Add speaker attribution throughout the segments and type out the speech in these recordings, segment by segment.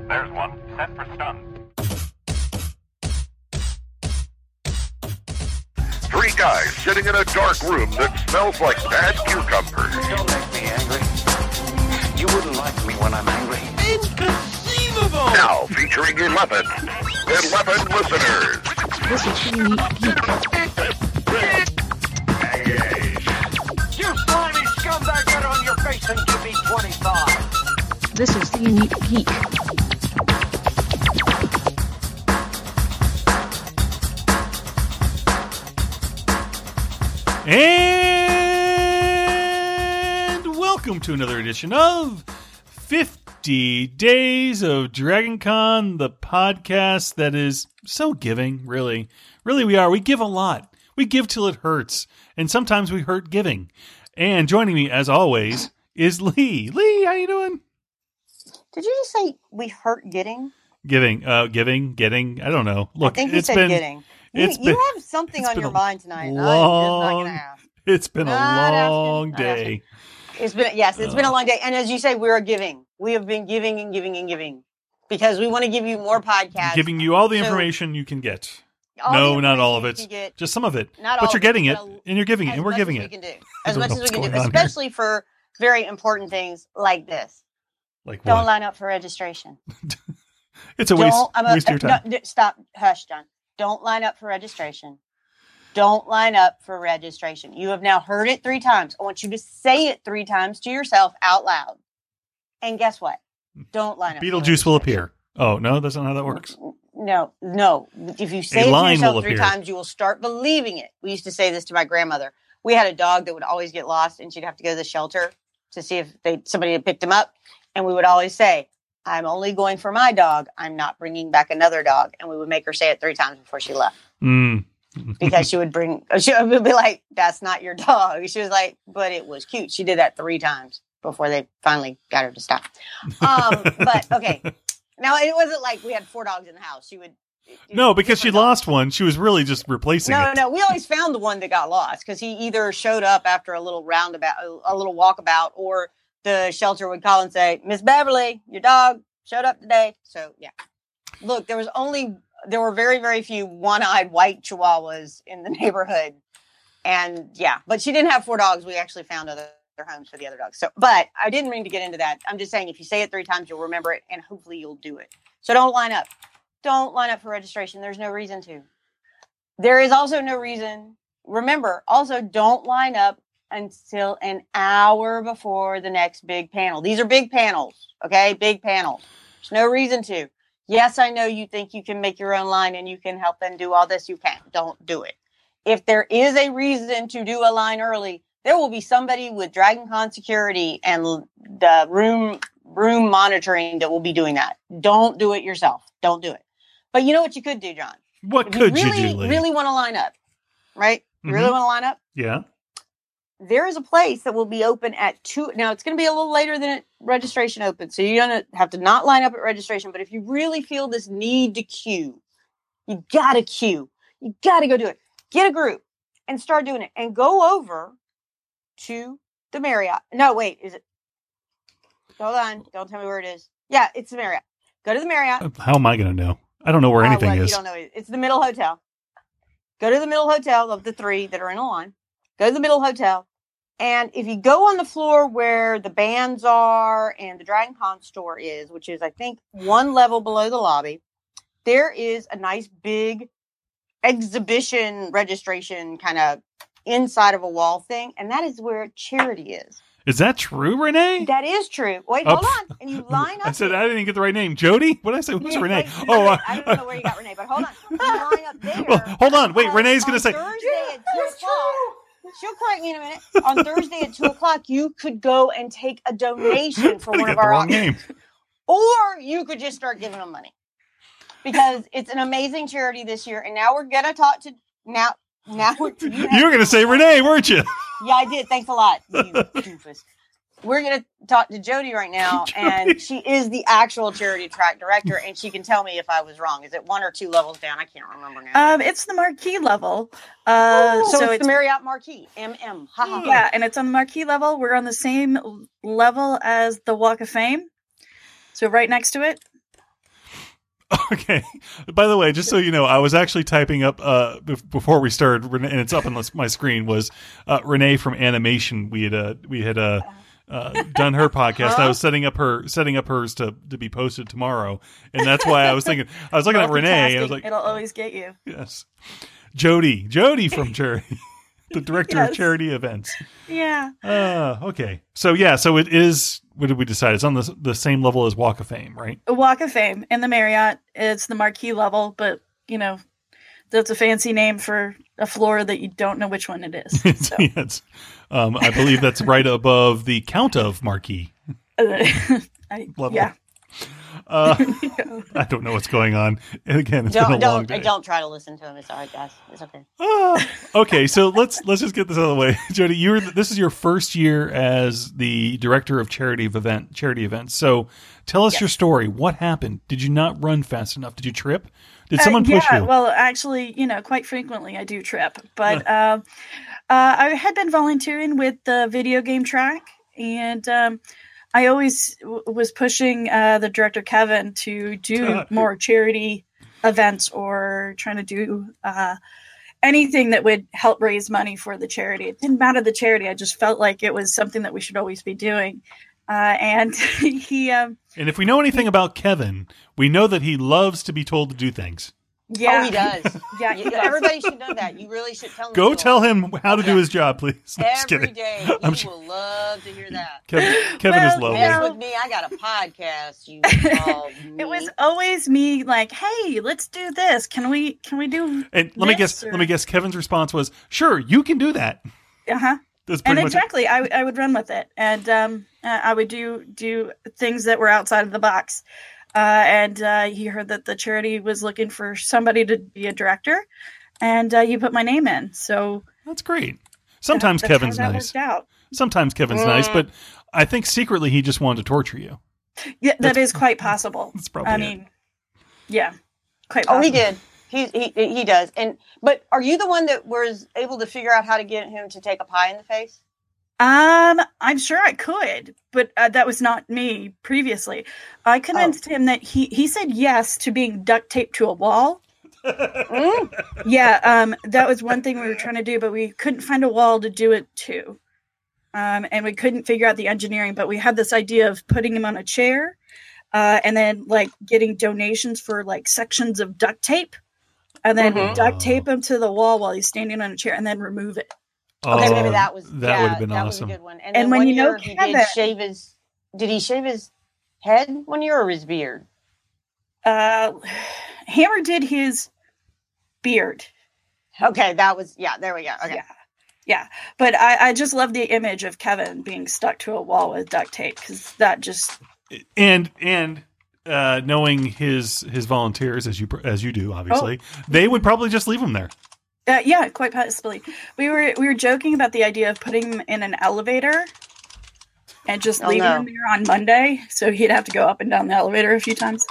Speaker 1: There's one. Set for stun.
Speaker 2: Three guys sitting in a dark room that smells like bad cucumbers.
Speaker 1: Don't make me angry. You wouldn't like me when I'm angry.
Speaker 3: Inconceivable!
Speaker 2: Now featuring 11 listeners.
Speaker 4: This is the Unique Geek.
Speaker 1: You slimy scumbag, get on your face and give me 25.
Speaker 4: This is the Unique Geek.
Speaker 3: And welcome to another edition of 50 Days of Dragon Con, the podcast that is so giving, really. Really, we are. We give a lot. We give till it hurts. And sometimes we hurt giving. And joining me, as always, is Lee. Lee, how you doing?
Speaker 5: Did you just say we hurt getting?
Speaker 3: Getting. I don't know. Look,
Speaker 5: I think you
Speaker 3: it's
Speaker 5: said
Speaker 3: been
Speaker 5: getting. You have something on your mind tonight. And I'm just not going to ask.
Speaker 3: It's been
Speaker 5: Not
Speaker 3: a
Speaker 5: asking,
Speaker 3: long
Speaker 5: not
Speaker 3: day.
Speaker 5: It's been a long day. And as you say, we are giving. We have been giving and giving and giving because we want to give you more podcasts.
Speaker 3: Giving you all the
Speaker 5: So-
Speaker 3: information you can get.
Speaker 5: All the
Speaker 3: No, not all of
Speaker 5: information you
Speaker 3: it.
Speaker 5: can get.
Speaker 3: Just some of it.
Speaker 5: Not
Speaker 3: but
Speaker 5: all
Speaker 3: you're
Speaker 5: of it,
Speaker 3: getting it,
Speaker 5: but
Speaker 3: and you're giving it,
Speaker 5: as
Speaker 3: and we're
Speaker 5: much
Speaker 3: giving
Speaker 5: as
Speaker 3: it.
Speaker 5: we can do.
Speaker 3: I
Speaker 5: As
Speaker 3: don't
Speaker 5: much
Speaker 3: know
Speaker 5: as we
Speaker 3: what's
Speaker 5: can do,
Speaker 3: going on here.
Speaker 5: especially for very important things like this.
Speaker 3: Like
Speaker 5: Don't
Speaker 3: what?
Speaker 5: line up for registration.
Speaker 3: It's a waste
Speaker 5: Don't,
Speaker 3: of your time.
Speaker 5: No, stop. Hush, John. Don't line up for registration. Don't line up for registration. You have now heard it 3 times. I want you to say it 3 times to yourself out loud. And guess what? Don't line up. for
Speaker 3: Beetlejuice will
Speaker 5: registration.
Speaker 3: appear. Oh, no, that's not how that works.
Speaker 5: No. If you say
Speaker 3: A
Speaker 5: it to
Speaker 3: line
Speaker 5: yourself
Speaker 3: will
Speaker 5: 3
Speaker 3: appear.
Speaker 5: times, you will start believing it. We used to say this to my grandmother. We had a dog that would always get lost, and she'd have to go to the shelter to see if somebody had picked him up. And we would always say, "I'm only going for my dog. I'm not bringing back another dog." And we would make her say it 3 times before she left.
Speaker 3: Mm.
Speaker 5: Because she would be like, "That's not your dog." She was like, "But it was cute." She did that 3 times before they finally got her to stop. But okay. Now it wasn't like we had 4 dogs in the house. She would.
Speaker 3: No, because she
Speaker 5: different dogs.
Speaker 3: lost one. She was really just replacing it.
Speaker 5: No. We always found the one that got lost because he either showed up after a little walkabout, or the shelter would call and say, "Miss Beverly, your dog showed up today." So yeah. Look, there were very, very few one-eyed white chihuahuas in the neighborhood. And yeah, but she didn't have 4 dogs. We actually found other homes for the other dogs. So, but I didn't mean to get into that. I'm just saying, if you say it 3 times, you'll remember it and hopefully you'll do it. So don't line up. Don't line up for registration. There's no reason to. There is also no reason. Remember, also don't line up until an hour before the next big panel. These are big panels. Okay. Big panels. There's no reason to. Yes, I know you think you can make your own line and you can help them do all this. You can't. Don't do it. If there is a reason to do a line early, there will be somebody with Dragon Con security and the room monitoring that will be doing that. Don't do it yourself. Don't do it. But you know what you could do, John?
Speaker 3: What
Speaker 5: If
Speaker 3: could
Speaker 5: you
Speaker 3: you do, Lee?
Speaker 5: really want to line up, right? You really
Speaker 3: Mhm.
Speaker 5: want to line up?
Speaker 3: Yeah.
Speaker 5: There is a place that will be open at 2. Now, it's going to be a little later than registration opens, so you're going to have to not line up at registration. But if you really feel this need to queue, you got to queue. You got to go do it. Get a group and start doing it. And go over to the Marriott. No, wait. Is it? Hold on. Don't tell me where it is. Yeah, it's the Marriott. Go to the Marriott.
Speaker 3: How am I going to know? I don't know where anything
Speaker 5: Well,
Speaker 3: is.
Speaker 5: You don't know. It's the Middle Hotel. Go to the Middle Hotel of the 3 that are in a line. Go to the Middle Hotel. And if you go on the floor where the bands are and the Dragon Con store is, which is, I think, 1 level below the lobby, there is a nice big exhibition registration kind of inside of a wall thing. And that is where charity is.
Speaker 3: Is that true, Renee?
Speaker 5: That is true. Wait,
Speaker 3: Oh,
Speaker 5: hold on. And you line up.
Speaker 3: I said I didn't get the right name. Jody? What did I say? Who's
Speaker 5: Yeah,
Speaker 3: Renee?
Speaker 5: wait,
Speaker 3: Oh,
Speaker 5: I don't know where you got Renee, but hold on. You line up there.
Speaker 3: Well, hold on. Wait, Renee's going to say.
Speaker 5: Thursday at 2 o'clock. She'll correct me in a minute. On Thursday at 2 o'clock, you could go and take a donation for
Speaker 3: I
Speaker 5: one
Speaker 3: got
Speaker 5: of
Speaker 3: the
Speaker 5: our
Speaker 3: wrong
Speaker 5: auctions.
Speaker 3: name.
Speaker 5: Or you could just start giving them money. Because it's an amazing charity this year. And now we're going to talk to... Now we're...
Speaker 3: You were going to say Renee, weren't you?
Speaker 5: Yeah, I did. Thanks a lot, you doofus. We're going to talk to Jody right now, and she is the actual charity track director, and she can tell me if I was wrong. Is it 1 or 2 levels down? I can't remember now.
Speaker 6: It's the marquee level.
Speaker 5: So it's the Marriott Marquee, MM. Ha, ha, ha.
Speaker 6: Yeah, and it's on the marquee level. We're on the same level as the Walk of Fame. So right next to it.
Speaker 3: Okay. By the way, just so you know, I was actually typing up before we started, and it's up on my screen. Was Renee from Animation? We had done her podcast. I was setting up hers to be posted tomorrow, and that's why I was thinking. I was looking at Renee, and I was like,
Speaker 6: it'll always get you.
Speaker 3: yes, Jody from Charity, the director of charity events.
Speaker 6: Yeah.
Speaker 3: Okay. So it is. What did we decide? It's on the same level as Walk of Fame, right?
Speaker 6: A Walk of Fame in the Marriott. It's the marquee level, but that's a fancy name for a floor that you don't know which one it is. So.
Speaker 3: Yes. I believe that's right above the Count of marquee level.
Speaker 6: Yeah.
Speaker 3: I don't know what's going on. And again, it's been a long day.
Speaker 5: Don't try to listen to him. It's all right, guys. It's okay.
Speaker 3: Okay, so let's just get this out of the way. Jody, this is your first year as the director of charity events. So tell us your story. What happened? Did you not run fast enough? Did you trip? Did someone push you?
Speaker 6: Well, actually, quite frequently I do trip. But I had been volunteering with the video game track, and I always was pushing the director, Kevin, to do more charity events or trying to do anything that would help raise money for the charity. It didn't matter the charity. I just felt like it was something that we should always be doing. And he...
Speaker 3: and if we know anything about Kevin, we know that he loves to be told to do things.
Speaker 6: Yeah.
Speaker 5: Oh, he does.
Speaker 6: Yeah, he does.
Speaker 5: Everybody should know that. You really should tell him.
Speaker 3: Go tell him how to do his job, please. I'm just
Speaker 5: Every
Speaker 3: kidding.
Speaker 5: day. He will love to hear that.
Speaker 3: Kevin is lovely.
Speaker 5: Mess with me. I got a podcast. You called me.
Speaker 6: It was always me like, hey, let's do this. Can we do
Speaker 3: And let me guess. Kevin's response was, "Sure, you can do that."
Speaker 6: Uh-huh.
Speaker 3: That's
Speaker 6: And
Speaker 3: pretty much
Speaker 6: exactly, I would run with it. And I would do things that were outside of the box. And he heard that the charity was looking for somebody to be a director, and he put my name in. So
Speaker 3: that's great. Sometimes
Speaker 6: that's
Speaker 3: Kevin's
Speaker 6: how that
Speaker 3: nice.
Speaker 6: worked out.
Speaker 3: Sometimes Kevin's nice, but I think secretly he just wanted to torture you.
Speaker 6: Yeah, that is quite possible.
Speaker 3: That's probably it.
Speaker 6: Yeah, quite possible.
Speaker 5: Oh, he did. He does. But are you the one that was able to figure out how to get him to take a pie in the face?
Speaker 6: I'm sure I could, but that was not me previously. I convinced him that he said yes to being duct taped to a wall. Yeah, that was one thing we were trying to do, but we couldn't find a wall to do it to. And we couldn't figure out the engineering, but we had this idea of putting him on a chair, and then like getting donations for like sections of duct tape, and then duct tape him to the wall while he's standing on a chair, and then remove it.
Speaker 5: Okay, maybe that would have
Speaker 3: been
Speaker 5: that
Speaker 3: awesome.
Speaker 5: was a good one.
Speaker 6: And
Speaker 5: then
Speaker 6: when
Speaker 5: one
Speaker 6: you know
Speaker 5: year he
Speaker 6: Kevin-
Speaker 5: did he shave his head one year or his beard?
Speaker 6: Hammer did his beard.
Speaker 5: Okay, that was there we go. Okay.
Speaker 6: Yeah. But I just love the image of Kevin being stuck to a wall with duct tape, because that just
Speaker 3: and knowing his volunteers as you do, obviously, they would probably just leave him there.
Speaker 6: Yeah, quite possibly. We were joking about the idea of putting him in an elevator and just leaving him there on Monday, so he'd have to go up and down the elevator a few times.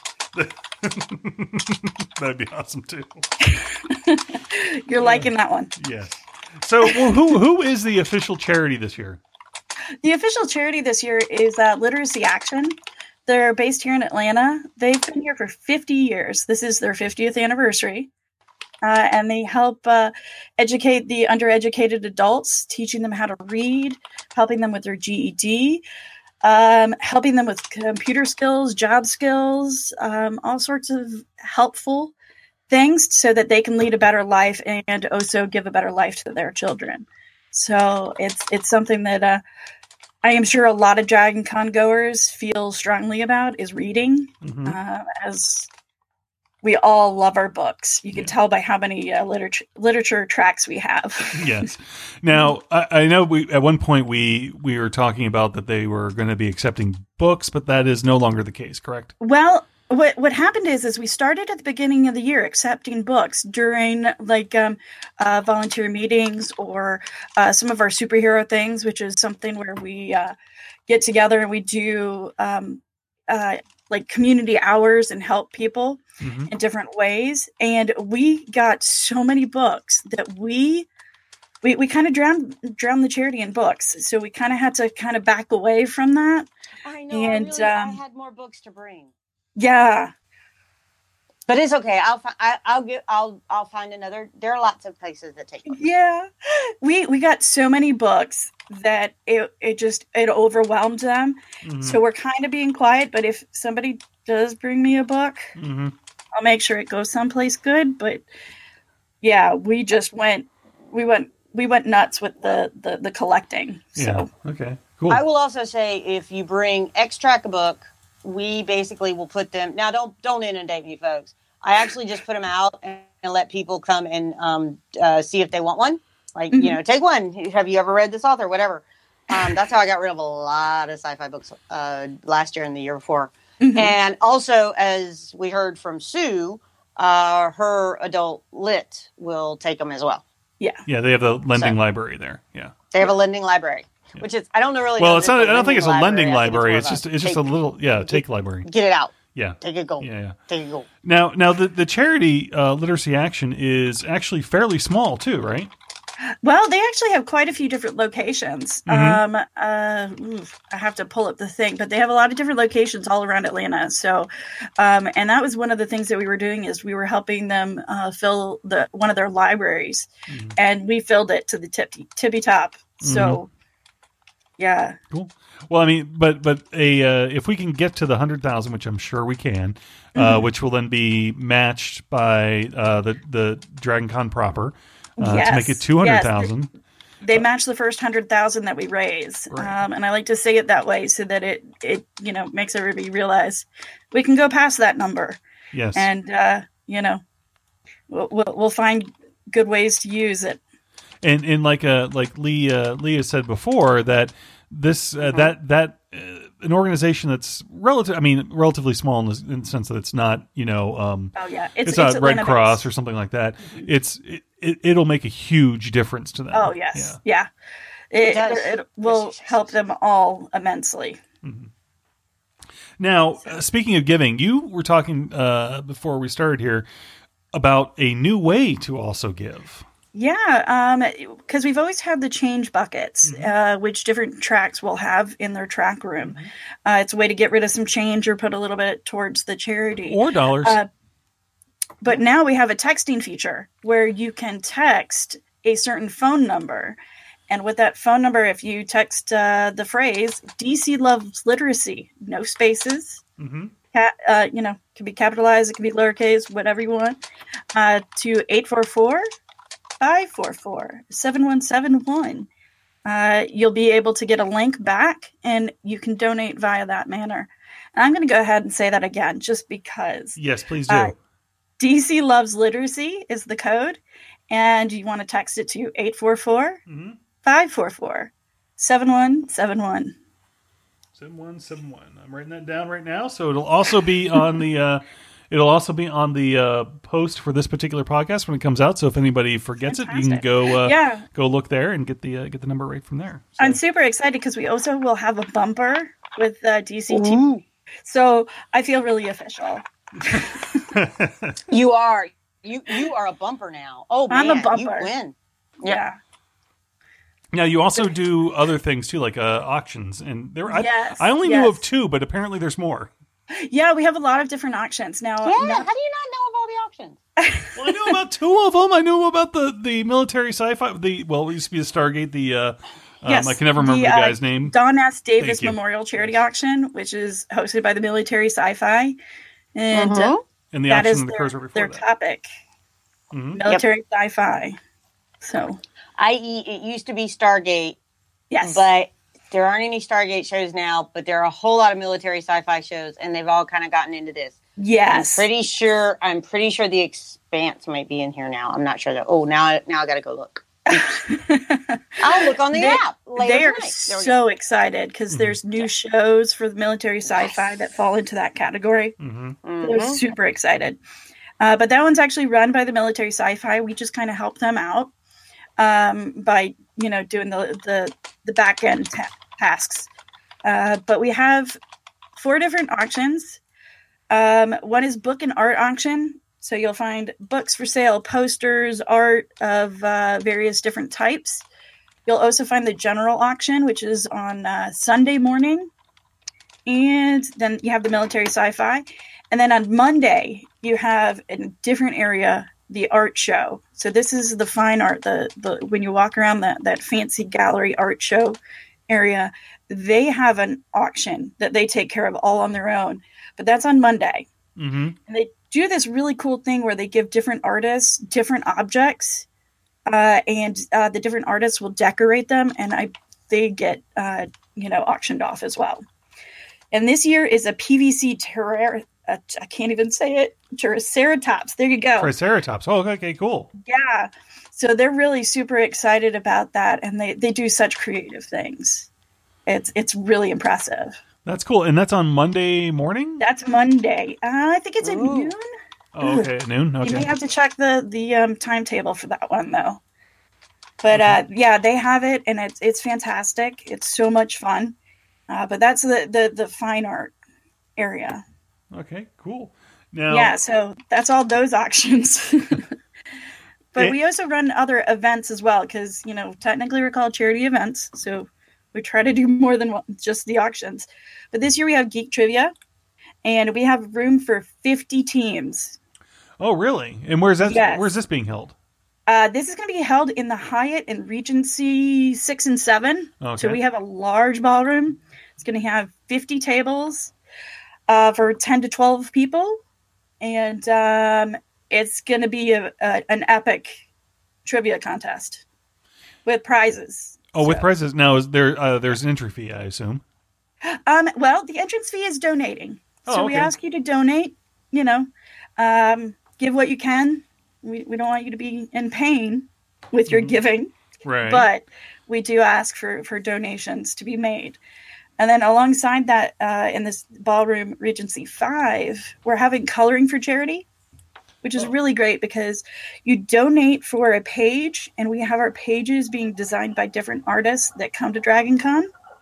Speaker 3: That'd be awesome too.
Speaker 6: You're liking that one.
Speaker 3: Yes. So, who is the official charity this year?
Speaker 6: The official charity this year is Literacy Action. They're based here in Atlanta. They've been here for 50 years. This is their 50th anniversary. And they help educate the undereducated adults, teaching them how to read, helping them with their GED, helping them with computer skills, job skills, all sorts of helpful things so that they can lead a better life and also give a better life to their children. So it's something that I am sure a lot of Dragon Con goers feel strongly about is reading, as we all love our books. You can tell by how many literature tracks we have. Yes.
Speaker 3: Now, I know at one point we were talking about that they were going to be accepting books, but that is no longer the case, correct?
Speaker 6: Well, what happened is we started at the beginning of the year accepting books during volunteer meetings or some of our superhero things, which is something where we get together and we do community hours and help people in different ways. And we got so many books that we kind of drowned the charity in books. So we kind of had to kind of back away from that.
Speaker 5: I know.
Speaker 6: And
Speaker 5: I had more books to bring.
Speaker 6: Yeah.
Speaker 5: But it's okay. I'll find another. There are lots of places that take books.
Speaker 6: Yeah, we got so many books that it overwhelmed them.
Speaker 3: Mhm.
Speaker 6: So we're kind of being quiet. But if somebody does bring me a book,
Speaker 3: Mhm.
Speaker 6: I'll make sure it goes someplace good. But yeah, we went nuts with the collecting. So
Speaker 3: Yeah. Okay. Cool.
Speaker 5: I will also say, if you bring extract a book, we basically will put them. Now, don't inundate me, folks. I actually just put them out and let people come and see if they want one. Like, take one. Have you ever read this author? Whatever. That's how I got rid of a lot of sci-fi books last year and the year before.
Speaker 6: Mhm.
Speaker 5: And also, as we heard from Sue, her adult lit will take them as well.
Speaker 6: yeah,
Speaker 3: Yeah, they have the lending
Speaker 5: So-
Speaker 3: library there. Yeah.
Speaker 5: They have a lending library, which is I don't know really.
Speaker 3: Well,
Speaker 5: know
Speaker 3: it's
Speaker 5: if
Speaker 3: not.
Speaker 5: a
Speaker 3: I don't think it's a lending
Speaker 5: I think
Speaker 3: library.
Speaker 5: more
Speaker 3: It's
Speaker 5: of
Speaker 3: just a little. Yeah, take library.
Speaker 5: Get it out.
Speaker 3: Yeah.
Speaker 5: Take it go.
Speaker 3: Yeah.
Speaker 5: Take it go.
Speaker 3: Now the charity Literacy Action is actually fairly small too, right?
Speaker 6: Well, they actually have quite a few different locations.
Speaker 3: Mhm.
Speaker 6: I have to pull up the thing, but they have a lot of different locations all around Atlanta. So, and that was one of the things that we were doing is we were helping them fill one of their libraries,
Speaker 3: Mhm.
Speaker 6: and we filled it to the tippy top. So, yeah,
Speaker 3: Cool. Well, I mean, but if we can get to the 100,000, which I'm sure we can, which will then be matched by the Dragon Con proper to make it
Speaker 6: Yes.
Speaker 3: 200,000.
Speaker 6: they match the first 100,000 that we raise,
Speaker 3: Right.
Speaker 6: and I like to say it that way so that it makes everybody realize we can go past that number.
Speaker 3: Yes.
Speaker 6: And we'll find good ways to use it.
Speaker 3: And like Leah said before, that this that an organization that's relatively small in the sense that it's not
Speaker 6: Oh yeah,
Speaker 3: it's not Red
Speaker 6: Atlanta-based.
Speaker 3: Cross or something like that. It'll make a huge difference to them.
Speaker 6: Oh yes, yeah.
Speaker 5: It does.
Speaker 6: It will help them all immensely.
Speaker 3: Now, speaking of giving, you were talking before we started here about a new way to also give.
Speaker 6: Yeah, because we've always had the change buckets, which different tracks will have in their track room. It's a way to get rid of some change or put a little bit towards the charity.
Speaker 3: Or dollars.
Speaker 6: But now we have a texting feature where you can text a certain phone number. And with that phone number, if you text the phrase DC loves literacy, no spaces,
Speaker 3: Mm-hmm.
Speaker 6: it can be capitalized, it can be lowercase, whatever you want, to 844-544-7171. You'll be able to get a link back and you can donate via that manner. And I'm going to go ahead and say that again just because.
Speaker 3: Yes, please do.
Speaker 6: DC Loves Literacy is the code, and you want to text it to 844-544-7171.
Speaker 3: 7171. I'm writing that down right now. So it'll also be on the post for this particular podcast when it comes out. So if anybody forgets it, you can
Speaker 6: Fantastic.
Speaker 3: go look there and get the number right from there. So.
Speaker 6: I'm super excited because we also will have a bumper with DCT.
Speaker 5: Ooh.
Speaker 6: So I feel really official.
Speaker 5: You are. You are a bumper now. Oh,
Speaker 6: I'm
Speaker 5: man,
Speaker 6: a bumper.
Speaker 5: You win.
Speaker 6: Yeah.
Speaker 3: Now you also do other things too, like auctions, and
Speaker 6: Yes,
Speaker 3: I only knew
Speaker 6: yes.
Speaker 3: of two, but apparently there's more.
Speaker 6: Yeah, we have a lot of different auctions now.
Speaker 5: Yeah. How do you not know of all the auctions?
Speaker 3: Well, I knew about two of them. I knew about the military sci-fi. It used to be the Stargate.
Speaker 6: Yes,
Speaker 3: I can never remember the guy's name.
Speaker 6: Don S. Davis
Speaker 3: Thank you.
Speaker 6: Memorial Charity Auction, which is hosted by the Military Sci-Fi, and
Speaker 3: And the
Speaker 6: that
Speaker 3: auction
Speaker 6: is
Speaker 3: that occurs right before
Speaker 6: their
Speaker 3: that.
Speaker 6: topic.
Speaker 3: Mhm.
Speaker 6: Military Sci-Fi. So
Speaker 5: I.e., it used to be Stargate,
Speaker 6: yes,
Speaker 5: but there aren't any Stargate shows now. But there are a whole lot of military sci-fi shows, and they've all kind of gotten into this.
Speaker 6: yes,
Speaker 5: I'm pretty sure the Expanse might be in here now. I'm not sure though. Oh, now I got to go look. I'll look on the app later
Speaker 6: they are
Speaker 5: tonight. There we go.
Speaker 6: so excited because there's new shows for the military sci-fi that fall into that category.
Speaker 3: Mhm.
Speaker 6: They're super excited. But that one's actually run by the military sci-fi. We just kind of help them out by doing the back end tasks. But we have 4 different auctions. One is book and art auction. So you'll find books for sale, posters, art of various different types. You'll also find the general auction, which is on Sunday morning. And then you have the military sci-fi. And then on Monday, you have in a different area the art show. So this is the fine art. The when you walk around that fancy gallery art show area, they have an auction that they take care of all on their own. But that's on Monday.
Speaker 3: Mm-hmm.
Speaker 6: And they do this really cool thing where they give different artists different objects, and the different artists will decorate them, and they get auctioned off as well. And this year is a PVC I can't even say it. Triceratops. There you go.
Speaker 3: Triceratops. Oh, okay, cool.
Speaker 6: Yeah. So they're really super excited about that, and they do such creative things. It's really impressive.
Speaker 3: That's cool. And that's on Monday morning?
Speaker 6: That's Monday. I think it's at noon.
Speaker 3: Oh, okay, at noon. Okay.
Speaker 6: You may have to check the timetable for that one, though. But yeah, they have it, and it's fantastic. It's so much fun. But that's the fine art area.
Speaker 3: Okay, cool. Now,
Speaker 6: Yeah, so that's all those auctions. But we also run other events as well, because technically we're called charity events, so we try to do more than just the auctions. But this year we have Geek Trivia, and we have room for 50 teams.
Speaker 3: Oh, really? And where's that?
Speaker 6: Yes.
Speaker 3: Where's this being held?
Speaker 6: This is going to be held in the Hyatt in Regency 6 and 7.
Speaker 3: Okay.
Speaker 6: So we have a large ballroom. It's going to have 50 tables for 10 to 12 people. And it's going to be an epic trivia contest with prizes.
Speaker 3: Oh, with prizes. Now, is there? There's an entry fee, I assume.
Speaker 6: Well, the entrance fee is donating. So we ask you to donate, give what you can. We don't want you to be in pain with your giving,
Speaker 3: Right.
Speaker 6: but we do ask for donations to be made. And then alongside that, in this ballroom Regency 5, we're having coloring for charity, which is really great because you donate for a page, and we have our pages being designed by different artists that come to DragonCon.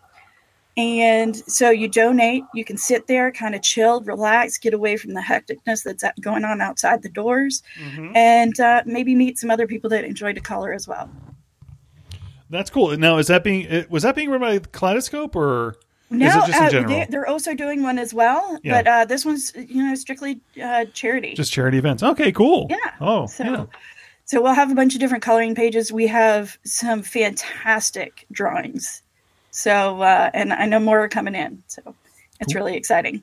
Speaker 6: And so you donate, you can sit there, kind of chill, relax, get away from the hecticness that's going on outside the doors, and maybe meet some other people that enjoy to color as well.
Speaker 3: That's cool. Now, was that being run by Kaleidoscope, or
Speaker 6: No,
Speaker 3: is it just in general?
Speaker 6: they're also doing one as well,
Speaker 3: Yeah.
Speaker 6: but this one's strictly charity.
Speaker 3: Just charity events. Okay, cool.
Speaker 6: Yeah.
Speaker 3: Oh,
Speaker 6: So,
Speaker 3: yeah.
Speaker 6: so we'll have a bunch of different coloring pages. We have some fantastic drawings. So, and I know more are coming in. So it's really exciting.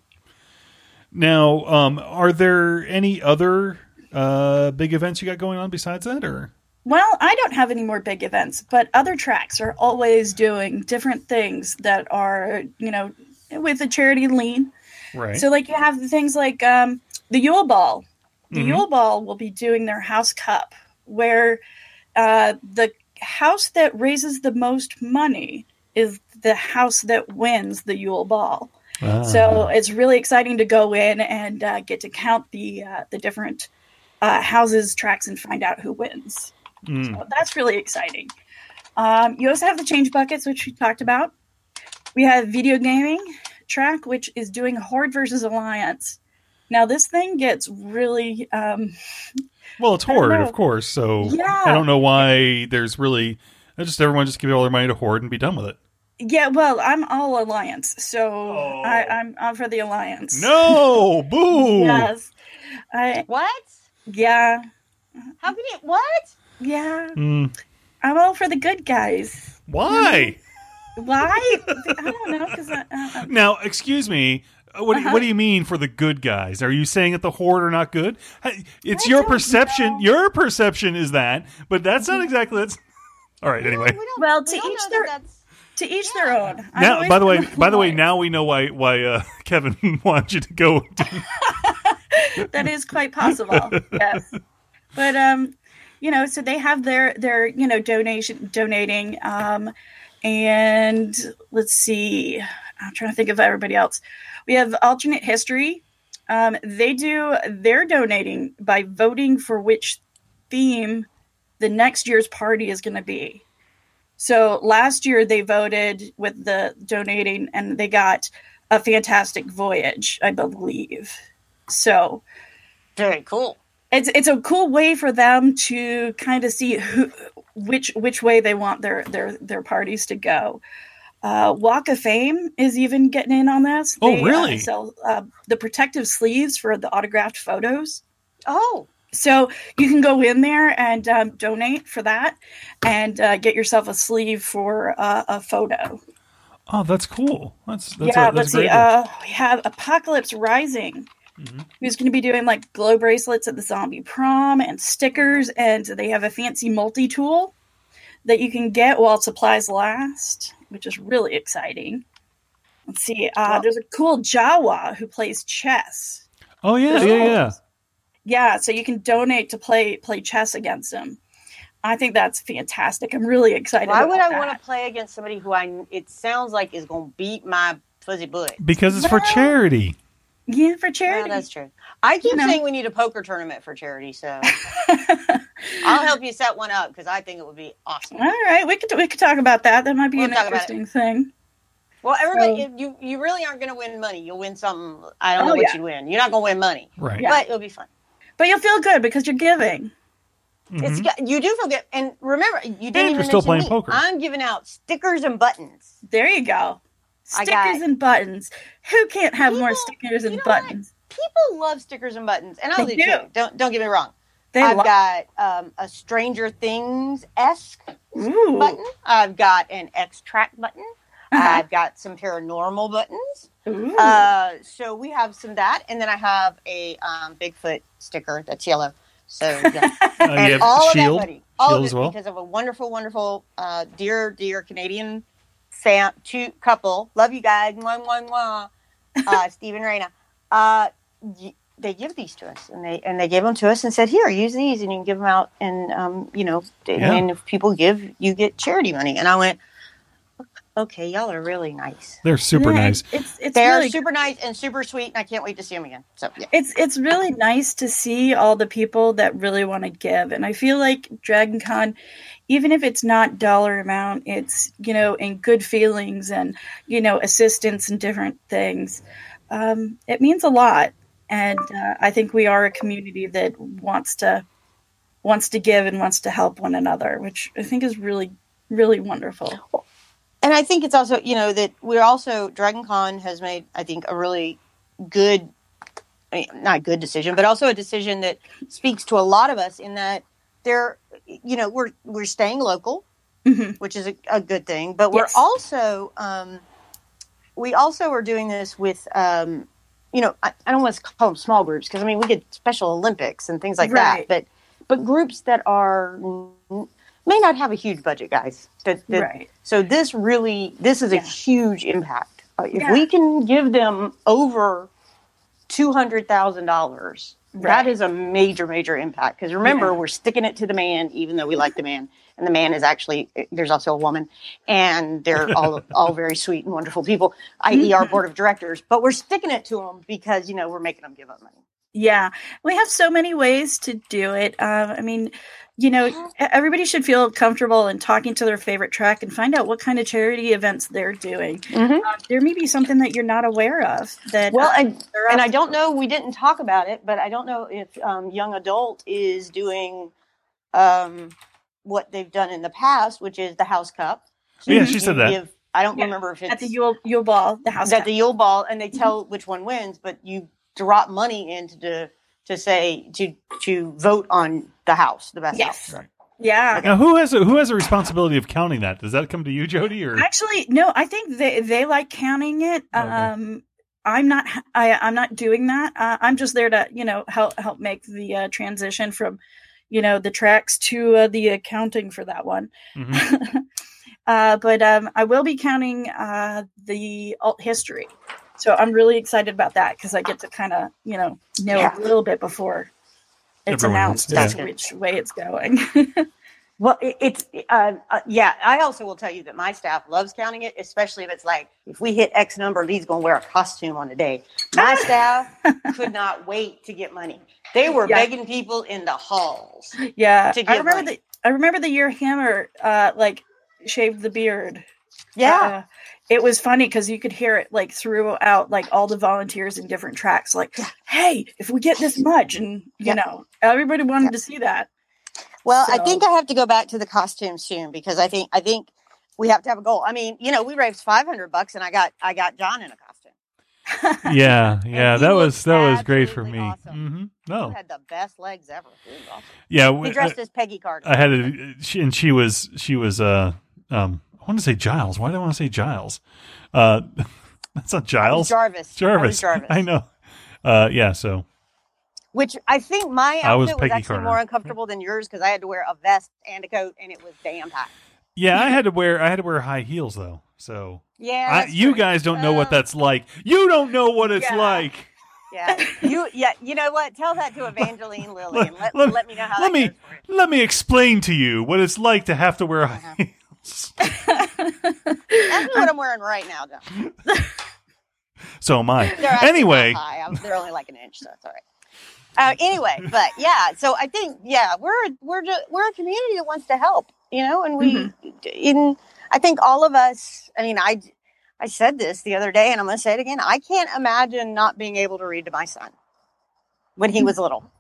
Speaker 3: Now, are there any other big events you got going on besides that, or?
Speaker 6: Well, I don't have any more big events, but other tracks are always doing different things that are, with a charity lean.
Speaker 3: Right.
Speaker 6: So, like, you have the things like the Yule Ball. The Yule Ball will be doing their House Cup, where the house that raises the most money is the house that wins the Yule Ball. So it's really exciting to go in and get to count the different houses, tracks, and find out who wins. So that's really exciting. You also have the change buckets, which we talked about. We have video gaming track, which is doing Horde versus Alliance. Now this thing gets really
Speaker 3: Well, it's Horde, of course. So
Speaker 6: Yeah.
Speaker 3: I don't know why there's really everyone just give all their money to Horde and be done with it.
Speaker 6: yeah. Well, I'm all Alliance, so I'm for the Alliance.
Speaker 3: No, boo.
Speaker 6: Yes.
Speaker 5: What?
Speaker 6: Yeah.
Speaker 5: How can you? What?
Speaker 6: Yeah.
Speaker 3: Mm,
Speaker 6: I'm all for the good guys.
Speaker 3: why?
Speaker 6: Why? I don't know. Because
Speaker 3: Now, excuse me. What do you mean for the good guys? Are you saying that the Horde are not good? It's your
Speaker 6: don't
Speaker 3: perception.
Speaker 6: know.
Speaker 3: Your perception is that, but that's not exactly. That's all right. Anyway,
Speaker 6: Well,
Speaker 5: we
Speaker 6: to
Speaker 5: don't
Speaker 6: each
Speaker 5: know
Speaker 6: their-
Speaker 5: that's.
Speaker 6: to each their own. I've
Speaker 3: now
Speaker 6: always
Speaker 3: by the way,
Speaker 6: been Alliance.
Speaker 3: now we know why Kevin wants you to go.
Speaker 6: That is quite possible. Yes. But so they have their donating and let's see. I'm trying to think of everybody else. We have Alternate History. They're donating by voting for which theme the next year's party is going to be. So last year they voted with the donating and they got A Fantastic Voyage, I believe. So
Speaker 5: Very cool.
Speaker 6: it's a cool way for them to kind of see which way they want their parties to go. Walk of Fame is even getting in on this.
Speaker 3: Oh, really?
Speaker 6: Sell the protective sleeves for the autographed photos.
Speaker 5: Oh,
Speaker 6: So you can go in there and donate for that and get yourself a sleeve for a photo.
Speaker 3: Oh, that's cool. That's
Speaker 6: Let's see.
Speaker 3: great.
Speaker 6: We have Apocalypse Rising, who's going to be doing like glow bracelets at the Zombie Prom and stickers, and they have a fancy multi-tool that you can get while supplies last, which is really exciting. Let's see. There's a cool Jawa who plays chess.
Speaker 3: Oh yeah.
Speaker 6: Yeah, so you can donate to play chess against him. I think that's fantastic. I'm really excited.
Speaker 5: why would
Speaker 6: about
Speaker 5: I want
Speaker 6: that.
Speaker 5: to play against somebody who it sounds like is going to beat my fuzzy butt?
Speaker 3: Because it's for charity.
Speaker 6: Yeah, for
Speaker 5: Well,
Speaker 6: charity.
Speaker 5: that's true. I keep
Speaker 6: You know.
Speaker 5: saying we need a poker tournament for charity, so I'll help you set one up because I think it would be awesome.
Speaker 6: All right, we could talk about that. That might be
Speaker 5: We'll
Speaker 6: an
Speaker 5: talk about
Speaker 6: interesting thing.
Speaker 5: Well, everybody,
Speaker 6: So-
Speaker 5: you really aren't going to win money. You'll win something. I don't know
Speaker 6: Oh,
Speaker 5: what
Speaker 6: yeah.
Speaker 5: you'd win. You're not going to win money,
Speaker 3: Right.
Speaker 6: Yeah.
Speaker 5: but it'll be fun.
Speaker 6: But you'll feel good because you're giving.
Speaker 5: It's you do feel good, and remember, you didn't even
Speaker 3: you're still
Speaker 5: mention
Speaker 3: playing
Speaker 5: me.
Speaker 3: poker.
Speaker 5: I'm giving out stickers and buttons.
Speaker 6: There you go.
Speaker 5: I
Speaker 6: Stickers
Speaker 5: got-
Speaker 6: and buttons. Who can't have more
Speaker 5: People-
Speaker 6: stickers
Speaker 5: you
Speaker 6: and
Speaker 5: know what?
Speaker 6: buttons?
Speaker 5: People love stickers and buttons, and I
Speaker 6: They
Speaker 5: do
Speaker 6: do.
Speaker 5: too. Don't get me wrong.
Speaker 6: They
Speaker 5: I've
Speaker 6: love.
Speaker 5: got a Stranger Things-esque
Speaker 6: Ooh.
Speaker 5: button. I've got an X-Track button.
Speaker 6: Uh-huh.
Speaker 5: I've got some paranormal buttons.
Speaker 6: Ooh.
Speaker 5: So we have some of that, and then I have a Bigfoot sticker that's yellow. So yeah,
Speaker 3: You
Speaker 5: and
Speaker 3: have
Speaker 5: all
Speaker 3: Shield.
Speaker 5: of that, buddy, all
Speaker 3: Shield
Speaker 5: of
Speaker 3: as
Speaker 5: it
Speaker 3: well.
Speaker 5: because of a wonderful, dear Canadian couple. Love you guys, mwah, mwah, mwah. Steve and Raina. They give these to us, and they gave them to us and said, "Here, use these, and you can give them out, and and if people give, you get charity money." And I went, "Okay, y'all are really nice."
Speaker 3: They're super
Speaker 6: Yeah,
Speaker 3: nice.
Speaker 6: It's
Speaker 5: They are
Speaker 6: really
Speaker 5: super nice and super sweet, and I can't wait to see them again. So yeah.
Speaker 6: It's really nice to see all the people that really want to give. And I feel like Dragon Con, even if it's not dollar amount, it's, in good feelings and, assistance and different things. It means a lot. And I think we are a community that wants to give and wants to help one another, which I think is really, really wonderful.
Speaker 5: And I think it's also, that we're also, Dragon Con has made, I think, a really good, not good decision, but also a decision that speaks to a lot of us in that they're, we're staying local,
Speaker 6: Mhm.
Speaker 5: which is a good thing, but we're
Speaker 6: Yes.
Speaker 5: also, we also are doing this with, I don't want to call them small groups because, we get Special Olympics and things like
Speaker 6: Right.
Speaker 5: that, but groups that may not have a huge budget, guys.
Speaker 6: Right.
Speaker 5: So this is a
Speaker 6: Yeah.
Speaker 5: huge impact. If
Speaker 6: Yeah.
Speaker 5: we can give them over $200,000,
Speaker 6: Right.
Speaker 5: that is a major, major impact. Because remember,
Speaker 6: Yeah.
Speaker 5: we're sticking it to the man, even though we like the man. And the man is actually, there's also a woman. And they're all very sweet and wonderful people, i.e. our board of directors. But we're sticking it to them because, we're making them give up money.
Speaker 6: Yeah, we have so many ways to do it. Everybody should feel comfortable in talking to their favorite track and find out what kind of charity events they're doing. There may be something that you're not aware of. That
Speaker 5: Well,
Speaker 6: they're
Speaker 5: and I
Speaker 6: also-
Speaker 5: don't know, we didn't talk about it, but I don't know if Young Adult is doing what they've done in the past, which is the House Cup. So
Speaker 3: Yeah, she
Speaker 5: you
Speaker 3: said that.
Speaker 5: I don't
Speaker 6: Yeah,
Speaker 5: remember if it's
Speaker 6: at the Yule Ball, the house.
Speaker 5: at the Yule Ball, and they tell which one wins, but you drop money into to say to vote on the house, the best
Speaker 6: Yes.
Speaker 5: house.
Speaker 6: Yeah.
Speaker 3: Now, who has a responsibility of counting that? Does that come to you, Jody, or
Speaker 6: Actually, no. I think they like counting it.
Speaker 3: Okay.
Speaker 6: I'm not doing that. I'm just there to help make the transition from the tracks to the accounting for that one.
Speaker 3: Mhm.
Speaker 6: But I will be counting the alt history, so I'm really excited about that because I get to kind of know
Speaker 5: Yeah.
Speaker 6: a little bit before it's
Speaker 3: Everyone
Speaker 6: announced
Speaker 3: else,
Speaker 6: as
Speaker 5: yeah.
Speaker 6: which way it's going.
Speaker 5: Well, it's I also will tell you that my staff loves counting it, especially if it's like if we hit X number, Lee's going to wear a costume on the day. My staff could not wait to get money. They were
Speaker 6: Yeah.
Speaker 5: begging people in the halls.
Speaker 6: Yeah,
Speaker 5: To
Speaker 6: I
Speaker 5: give
Speaker 6: remember
Speaker 5: money.
Speaker 6: I remember the year Hammer shaved the beard.
Speaker 5: Yeah.
Speaker 6: It was funny because you could hear it throughout all the volunteers in different tracks. Hey, if we get this much, and everybody wanted to see that.
Speaker 5: Well, I
Speaker 6: So-
Speaker 5: think I have to go back to the costume soon because I think we have to have a goal. I mean, we raised $500 and I got John in a costume.
Speaker 3: Yeah,
Speaker 5: And
Speaker 3: yeah,
Speaker 5: he
Speaker 3: that
Speaker 5: looked
Speaker 3: was great for
Speaker 5: absolutely
Speaker 3: me.
Speaker 5: awesome.
Speaker 3: No,
Speaker 5: You had the best legs ever. It was awesome.
Speaker 3: yeah,
Speaker 5: He dressed as Peggy Carter.
Speaker 3: I had she was I want to say Giles. Why do I want to say Giles? That's not Giles.
Speaker 5: Jarvis.
Speaker 3: Jarvis.
Speaker 5: Jarvis.
Speaker 3: I know. Yeah. So
Speaker 5: Which I think my
Speaker 3: I was
Speaker 5: outfit was
Speaker 3: Peggy
Speaker 5: actually
Speaker 3: Carter.
Speaker 5: more uncomfortable than yours because I had to wear a vest and a coat, and it was damn hot.
Speaker 3: yeah, I had to wear high heels though. So
Speaker 5: Yeah, that's
Speaker 3: you
Speaker 5: true.
Speaker 3: guys don't know what that's like. You don't know what it's
Speaker 6: Yeah.
Speaker 3: like.
Speaker 5: Yeah, you know what? Tell that to Evangeline Lilly and let me know how
Speaker 3: let
Speaker 5: that
Speaker 3: me
Speaker 5: goes for it.
Speaker 3: let me explain to you what it's like to have to wear high heels.
Speaker 5: That's what I'm wearing right now, John.
Speaker 3: So am I.
Speaker 5: They're actually
Speaker 3: Anyway,
Speaker 5: not high. They're only like an inch, so it's all right. Anyway, but yeah, so I think we're a community that wants to help, and I think all of us. I mean, I said this the other day, and I'm going to say it again. I can't imagine not being able to read to my son when he was little.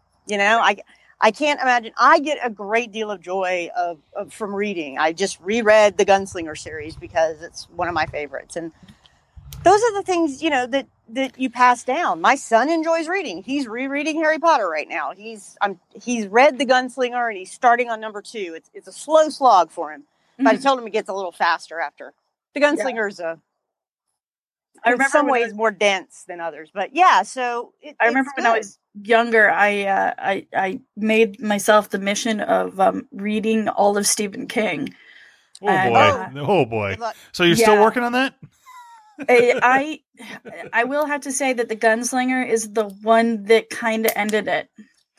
Speaker 5: I can't imagine. I get a great deal of joy from reading. I just reread the Gunslinger series because it's one of my favorites, and those are the things that you pass down. My son enjoys reading. He's rereading Harry Potter right now. He's read the Gunslinger and he's starting on number 2. It's a slow slog for him, but I told him it gets a little faster after. The Gunslinger's
Speaker 6: I
Speaker 5: in
Speaker 6: remember
Speaker 5: some
Speaker 6: when I
Speaker 5: ways more dense than others, but yeah. So
Speaker 6: I remember when I was younger, I made myself the mission of reading all of Stephen King.
Speaker 3: oh boy, oh boy.
Speaker 5: Good luck.
Speaker 3: So you're still
Speaker 6: Yeah.
Speaker 3: working on that?
Speaker 6: I will have to say that the Gunslinger is the one that kind of ended it.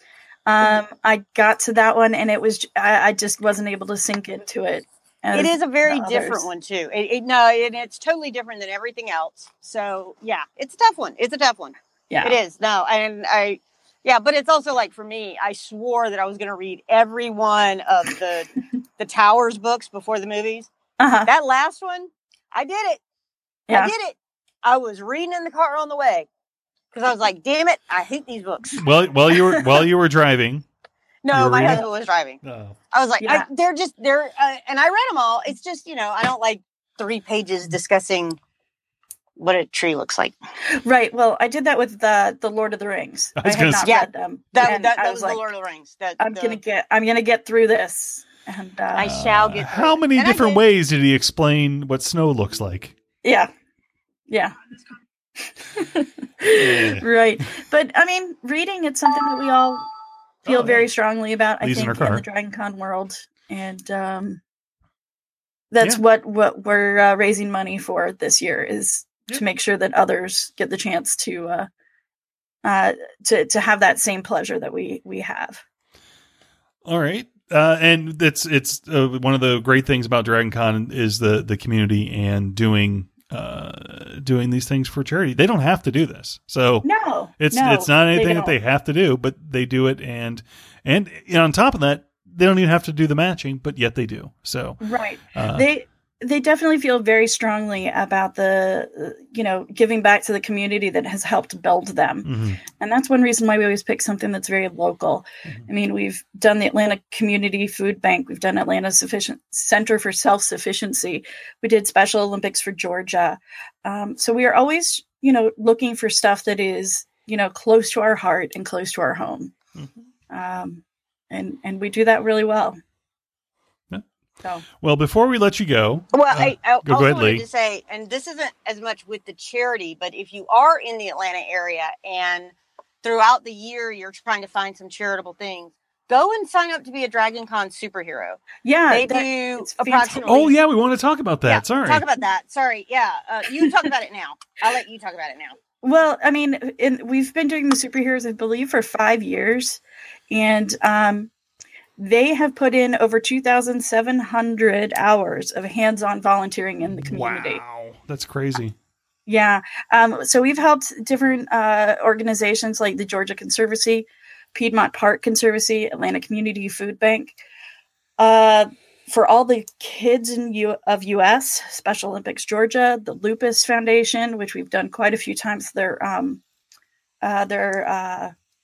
Speaker 6: I got to that one, and it was I just wasn't able to sink into it.
Speaker 5: It is a very
Speaker 6: the
Speaker 5: different
Speaker 6: others.
Speaker 5: one too. And it's totally different than everything else. So yeah, it's a tough one. It's a tough one.
Speaker 6: Yeah,
Speaker 5: It is. No, and but it's also like for me, I swore that I was going to read every one of the Towers books before the movies.
Speaker 6: Uh-huh.
Speaker 5: That last one, I did it.
Speaker 6: Yeah.
Speaker 5: I did it. I was reading in the car on the way because I was like, "Damn it, I hate these books."
Speaker 3: Well, while you were driving. You
Speaker 5: No,
Speaker 3: were
Speaker 5: my
Speaker 3: reading?
Speaker 5: husband was driving.
Speaker 3: Oh.
Speaker 5: I was like,
Speaker 6: Yeah.
Speaker 5: they're and I read them all. It's just, I don't like 3 pages discussing what a tree looks like.
Speaker 6: Right. Well, I did that with the Lord of the Rings.
Speaker 3: I was
Speaker 6: I
Speaker 3: gonna
Speaker 6: had not
Speaker 3: say-
Speaker 6: read them. And
Speaker 5: That
Speaker 6: I
Speaker 5: was
Speaker 6: like,
Speaker 5: the Lord of the Rings.
Speaker 6: I'm gonna get through this. And
Speaker 5: I shall get through
Speaker 3: How
Speaker 5: it.
Speaker 3: many
Speaker 5: And I
Speaker 3: different
Speaker 5: did.
Speaker 3: ways did he explain what snow looks like?
Speaker 6: yeah.
Speaker 3: Yeah.
Speaker 6: Right. But I mean, reading, it's something that we all feel
Speaker 3: Oh,
Speaker 6: very
Speaker 3: yeah.
Speaker 6: strongly about, I
Speaker 3: Lee's in
Speaker 6: think,
Speaker 3: her
Speaker 6: in
Speaker 3: car.
Speaker 6: the Dragon Con world. And that's
Speaker 3: Yeah.
Speaker 6: what we're raising money for this year is
Speaker 3: Yep.
Speaker 6: to make sure that others get the chance to have that same pleasure that we have.
Speaker 3: All right. And it's one of the great things about Dragon Con is the community and doing these things for charity. They don't have to do this. So
Speaker 6: No,
Speaker 3: it's
Speaker 6: no,
Speaker 3: not anything that
Speaker 6: don't.
Speaker 3: they have to do, but they do it. And on top of that, they don't even have to do the matching, but yet they do. So
Speaker 6: Right.
Speaker 3: uh,
Speaker 6: They definitely feel very strongly about the giving back to the community that has helped build them.
Speaker 3: mhm.
Speaker 6: And that's one reason why we always pick something that's very local. I mean, we've done the Atlanta Community Food Bank. We've done Atlanta Center for Self-Sufficiency. We did Special Olympics for Georgia. So we are always, looking for stuff that is, close to our heart and close to our home. And we do that really well.
Speaker 3: Yeah.
Speaker 6: So.
Speaker 3: Well, before we let you go,
Speaker 5: Well, I
Speaker 3: go
Speaker 5: also
Speaker 3: ahead,
Speaker 5: wanted
Speaker 3: Lee.
Speaker 5: to say, and this isn't as much with the charity, but if you are in the Atlanta area and throughout the year you're trying to find some charitable things, go and sign up to be a Dragon Con superhero.
Speaker 6: Yeah,
Speaker 5: They
Speaker 6: that-
Speaker 5: do
Speaker 6: it's fantastic.
Speaker 5: approximately.
Speaker 3: oh yeah, we want to talk about that.
Speaker 5: Yeah,
Speaker 3: Sorry.
Speaker 5: talk about that. Sorry. Yeah, you talk about it now. I'll let you talk about it now.
Speaker 6: Well, I mean, we've been doing the superheroes, I believe, for 5 years, and they have put in over 2,700 hours of hands-on volunteering in the community.
Speaker 3: Wow, that's crazy.
Speaker 6: Yeah. So we've helped different organizations like the Georgia Conservancy, Piedmont Park Conservancy, Atlanta Community Food Bank. For all the kids of U.S., Special Olympics Georgia, the Lupus Foundation, which we've done quite a few times. Their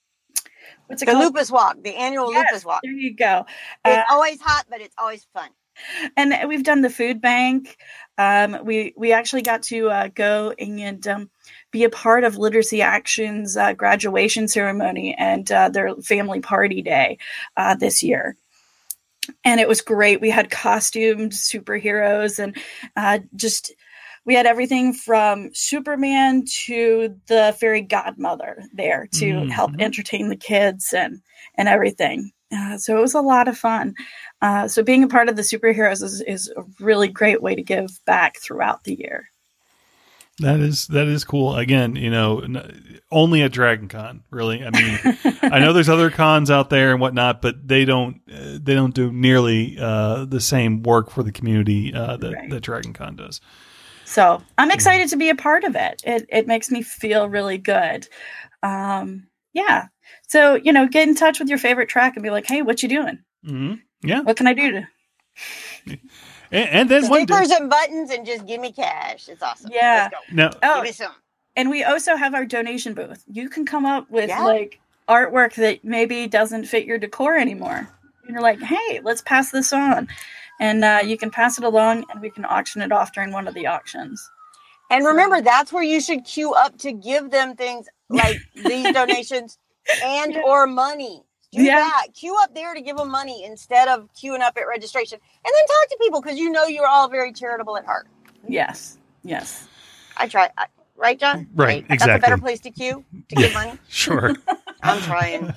Speaker 6: what's it
Speaker 5: The
Speaker 6: called?
Speaker 5: Lupus Walk, the annual
Speaker 6: Yes,
Speaker 5: Lupus Walk.
Speaker 6: There you go.
Speaker 5: It's always hot, but it's always fun.
Speaker 6: And we've done the food bank. We actually got to go and be a part of Literacy Action's graduation ceremony and their family party day this year. And it was great. We had costumes, superheroes, and we had everything from Superman to the fairy godmother there to help entertain the kids and everything. So it was a lot of fun. So being a part of the superheroes is a really great way to give back throughout the year.
Speaker 3: That is cool. Again, only at Dragon Con, really. I mean, I know there's other cons out there and whatnot, but they don't do nearly the same work for the community that Dragon Con does.
Speaker 6: So I'm excited to be a part of it. It makes me feel really good. Yeah. So, get in touch with your favorite track and be like, hey, what you doing?
Speaker 3: Mm-hmm. Yeah.
Speaker 6: What can I do to...
Speaker 3: And then
Speaker 5: stickers and buttons and just give me cash. It's awesome.
Speaker 6: Yeah.
Speaker 5: Let's go. Give me some.
Speaker 6: And we also have our donation booth. You can come up with artwork that maybe doesn't fit your decor anymore. And you're like, hey, let's pass this on. And you can pass it along and we can auction it off during one of the auctions.
Speaker 5: And remember, that's where you should queue up to give them things like these donations and or money. Do that. Queue up there to give them money instead of queuing up at registration. And then talk to people because you're all very charitable at heart.
Speaker 6: Yes.
Speaker 5: I try. Right, John?
Speaker 3: Right, exactly.
Speaker 5: That's a better place to queue to give money?
Speaker 3: Sure.
Speaker 5: I'm trying.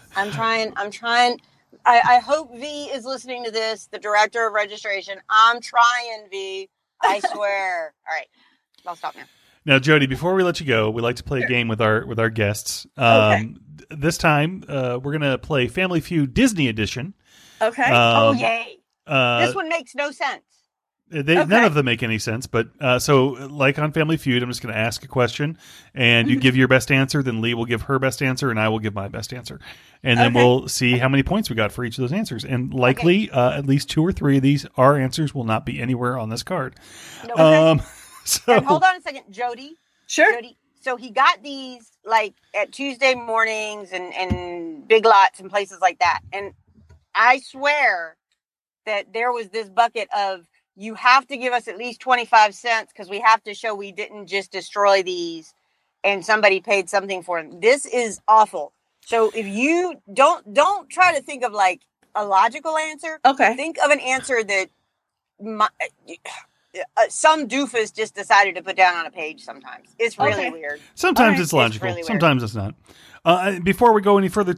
Speaker 5: I hope V is listening to this, the director of registration. I'm trying, V. I swear. All right. I'll stop now.
Speaker 3: Now, Jody, before we let you go, we like to play a game with our guests.
Speaker 6: Okay.
Speaker 3: This time, we're going to play Family Feud Disney Edition.
Speaker 6: Okay.
Speaker 5: Yay. This one makes no sense.
Speaker 3: None of them make any sense, but so like on Family Feud, I'm just going to ask a question, and you give your best answer, then Lee will give her best answer, and I will give my best answer. And then we'll see how many points we got for each of those answers. And likely, at least 2 or 3 of these, our answers will not be anywhere on this card. So,
Speaker 5: and hold on a second, Jody.
Speaker 6: Sure.
Speaker 5: Jody. So he got these like at Tuesday mornings and Big Lots and places like that. And I swear that there was this bucket of, you have to give us at least 25 cents because we have to show we didn't just destroy these and somebody paid something for them. This is awful. So if you don't try to think of like a logical answer.
Speaker 6: Okay.
Speaker 5: Think of an answer that some doofus just decided to put down on a page sometimes. It's really weird.
Speaker 3: Sometimes it's logical. It's really sometimes it's not. Before we go any further,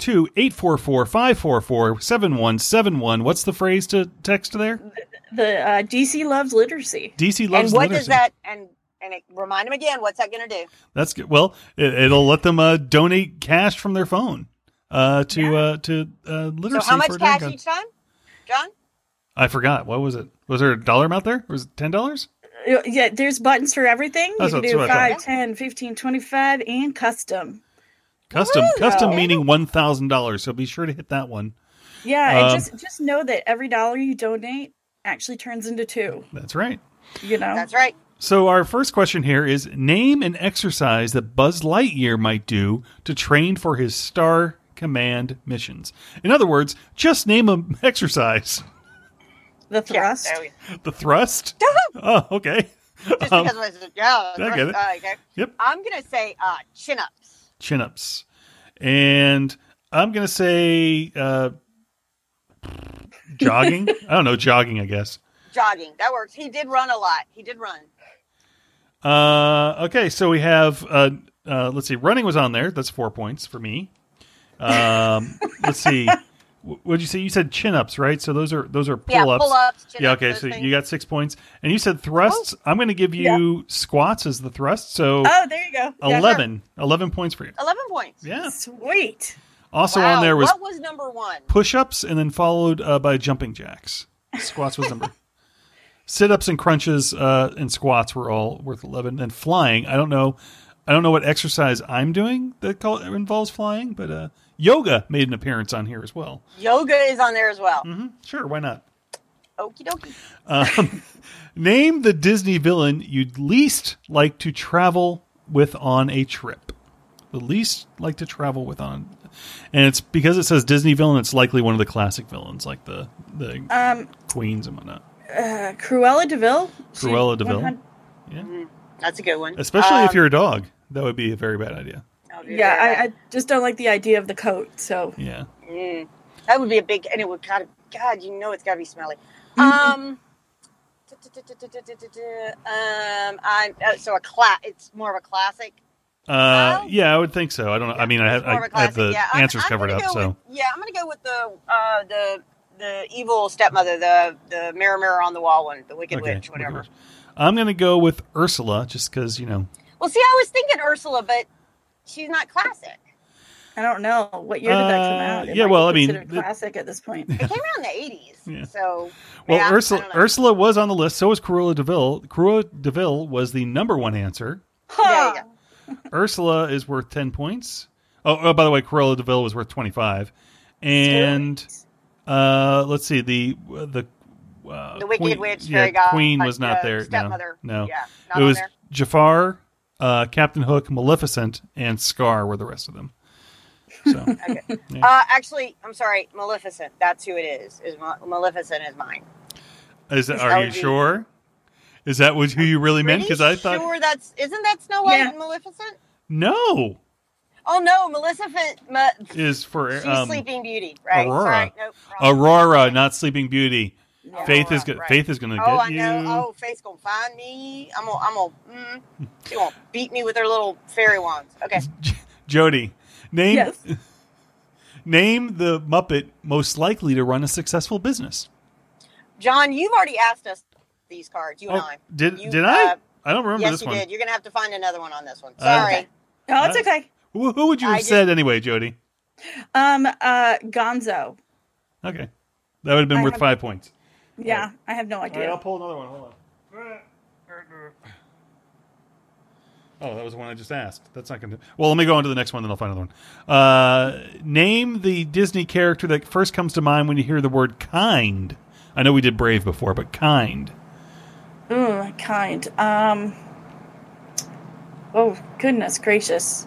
Speaker 3: 844-544-7171. What's the phrase to text there?
Speaker 6: The DC loves literacy.
Speaker 3: DC loves literacy.
Speaker 5: And what does that, and remind them again, what's that going to do?
Speaker 3: That's good. Well, it'll let them donate cash from their phone to literacy.
Speaker 5: So how much
Speaker 3: for
Speaker 5: cash
Speaker 3: Dragon Con.
Speaker 5: each time, John?
Speaker 3: I forgot. What was it? Was there a dollar amount there? Was it $10?
Speaker 6: Yeah, there's buttons for everything. You can do
Speaker 3: what I
Speaker 6: 5, 10, 15, 25, and custom.
Speaker 3: Custom meaning $1,000. So be sure to hit that one.
Speaker 6: Yeah, and just know that every dollar you donate actually turns into 2.
Speaker 3: That's right.
Speaker 5: That's right.
Speaker 3: So our first question here is, name an exercise that Buzz Lightyear might do to train for his Star Command missions. In other words, just name an exercise.
Speaker 6: The thrust.
Speaker 3: The thrust? Oh, okay.
Speaker 5: Just because
Speaker 3: I get it.
Speaker 5: Okay.
Speaker 3: Yep.
Speaker 5: I'm going to say chin-ups.
Speaker 3: Chin-ups. And I'm going to say jogging. I don't know, jogging, I guess.
Speaker 5: Jogging. That works. He did run a lot. He did run.
Speaker 3: Okay, so we have, let's see, running was on there. That's 4 points for me. Let's see. What did you say? You said chin-ups, right? So those are pull-ups.
Speaker 5: Yeah, pull-ups, chin-ups.
Speaker 3: Yeah, okay, so you got 6 points. And you said thrusts. I'm going to give you squats as the thrust. So
Speaker 6: there you go.
Speaker 3: 11. 11 points for you.
Speaker 5: 11 points.
Speaker 3: Yeah.
Speaker 6: Sweet.
Speaker 3: Also on there was
Speaker 5: what was number 1?
Speaker 3: Push-ups and then followed by jumping jacks. Squats was number. Sit-ups and crunches and squats were all worth 11. And flying, I don't know what exercise I'm doing that involves flying, but yoga made an appearance on here as well.
Speaker 5: Yoga is on there as well.
Speaker 3: Mm-hmm. Sure, why not?
Speaker 5: Okie dokie.
Speaker 3: Name the Disney villain you'd least like to travel with on a trip. The least like to travel with on. And it's because it says Disney villain, it's likely one of the classic villains, like the queens and whatnot.
Speaker 6: Cruella DeVille.
Speaker 3: Cruella DeVille.
Speaker 6: 100
Speaker 3: Yeah.
Speaker 5: That's a good one.
Speaker 3: Especially if you're a dog. That would be a very bad idea.
Speaker 6: Yeah, I just don't like the idea of the coat. So
Speaker 3: Yeah.
Speaker 5: That would be a big, and it would kind of, God, you know, it's got to be smelly. So it's more of a classic.
Speaker 3: Yeah, I would think so. I don't know. I mean, I
Speaker 5: It's more of a
Speaker 3: have the
Speaker 5: classic.
Speaker 3: answers
Speaker 5: I'm
Speaker 3: covered
Speaker 5: gonna
Speaker 3: up.
Speaker 5: go
Speaker 3: So
Speaker 5: with, I'm gonna go with the evil stepmother, the mirror, mirror on the wall one, the Wicked Witch, whatever.
Speaker 3: I'm gonna go with Ursula, just because
Speaker 5: Well, see, I was thinking Ursula, but she's not classic.
Speaker 6: I don't know what year did that come out. It
Speaker 3: yeah,
Speaker 6: might
Speaker 3: well,
Speaker 6: be
Speaker 3: I mean,
Speaker 6: considered classic at this point.
Speaker 5: It came out in the 80s.
Speaker 3: Yeah.
Speaker 5: So,
Speaker 3: well,
Speaker 5: yeah, I don't know.
Speaker 3: Ursula was on the list. So was Cruella DeVille. Cruella DeVille was the number one answer.
Speaker 5: There you go.
Speaker 3: Ursula is worth 10 points. Oh, by the way, Cruella DeVille was worth 25. And let's see, the
Speaker 5: Wicked Witch, Fairy God,
Speaker 3: Queen was not there.
Speaker 5: Stepmother.
Speaker 3: No.
Speaker 5: Yeah,
Speaker 3: It
Speaker 5: not
Speaker 3: was
Speaker 5: on there.
Speaker 3: Jafar, Captain Hook, Maleficent, and Scar were the rest of them. So
Speaker 5: Okay.
Speaker 3: Yeah.
Speaker 5: Actually, I'm sorry, Maleficent. That's who it is. Maleficent is mine.
Speaker 3: are you sure? Is that who you really meant? Because I thought
Speaker 5: Sure, isn't that Snow White and Maleficent?
Speaker 3: no
Speaker 5: Oh no, Maleficent.
Speaker 3: is for
Speaker 5: She's Sleeping Beauty, right?
Speaker 3: Aurora.
Speaker 5: Sorry, nope, wrong.
Speaker 3: Aurora, not Sleeping Beauty.
Speaker 5: Yeah,
Speaker 3: Faith is
Speaker 5: Aurora, right.
Speaker 3: Faith is going to
Speaker 5: Oh, I
Speaker 3: get you.
Speaker 5: know. Oh, Faith's gonna find me. She gonna beat me with her little fairy wands. Okay.
Speaker 3: Jody, name
Speaker 6: Yes.
Speaker 3: name the Muppet most likely to run a successful business.
Speaker 5: John, you've already asked us these cards. You and I.
Speaker 3: Did
Speaker 5: You,
Speaker 3: I? I don't remember
Speaker 5: Yes,
Speaker 3: this
Speaker 5: you
Speaker 3: one.
Speaker 5: did. You're gonna have to find another one on this one. Sorry.
Speaker 6: Okay. Oh, it's okay.
Speaker 3: Who would you have said anyway, Jody?
Speaker 6: Gonzo.
Speaker 3: Okay, that would have been
Speaker 6: I
Speaker 3: worth
Speaker 6: have-
Speaker 3: 5 points.
Speaker 6: Yeah, I have no idea.
Speaker 3: I'll pull another one. Hold on. Oh, that was the one I just asked. That's not going to... Well, let me go on to the next one, then I'll find another one. Name the Disney character that first comes to mind when you hear the word kind. I know we did Brave before, but kind.
Speaker 6: Ooh, kind. Oh, goodness gracious.